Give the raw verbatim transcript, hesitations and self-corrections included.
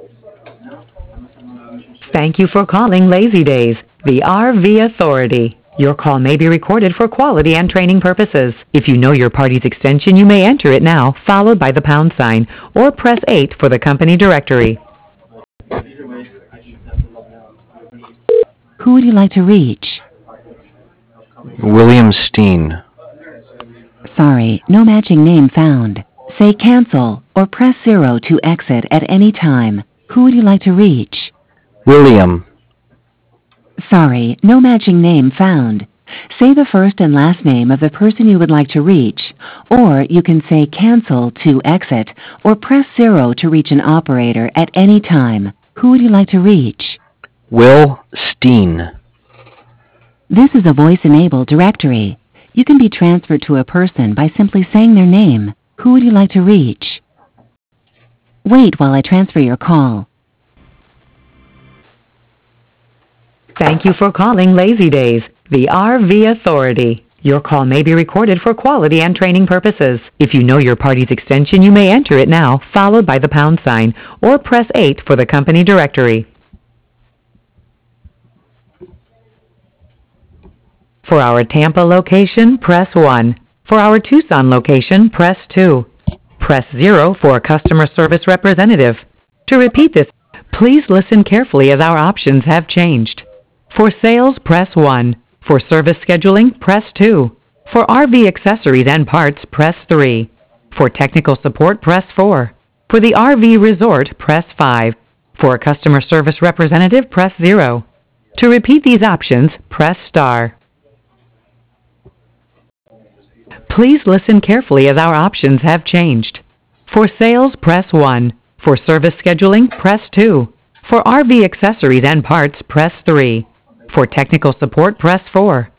Thank you for calling Lazy Days, the R V Authority. Your call may be recorded for quality and training purposes. If you know your party's extension, you may enter it now, followed by the pound sign, or press eight for the company directory. Who would you like to reach? William Steen. Sorry, no matching name found. Say cancel or press zero to exit at any time. Who would you like to reach? William. Sorry, no matching name found. Say the first and last name of the person you would like to reach, or you can say cancel to exit or press zero to reach an operator at any time. Who would you like to reach? Will Steen. This is a voice-enabled directory. You can be transferred to a person by simply saying their name. Who would you like to reach? Wait while I transfer your call. Thank you for calling Lazy Days, the R V Authority. Your call may be recorded for quality and training purposes. If you know your party's extension, you may enter it now, followed by the pound sign, or press eight for the company directory. For our Tampa location, press one. For our Tucson location, press two. Press zero for a customer service representative. To repeat this, please listen carefully as our options have changed. For sales, press one. For service scheduling, press two. For R V accessories and parts, press three. For technical support, press four. For the R V resort, press five. For a customer service representative, press zero. To repeat these options, press star. Please listen carefully as our options have changed. For sales, press one. For service scheduling, press two. For R V accessories and parts, press three. For technical support, press four.